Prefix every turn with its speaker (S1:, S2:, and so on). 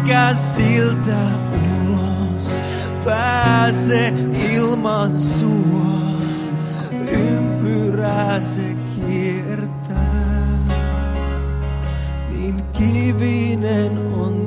S1: enkä siltä ulos pääse ilman sua. Ympyrää se kiertää, niin kivinen on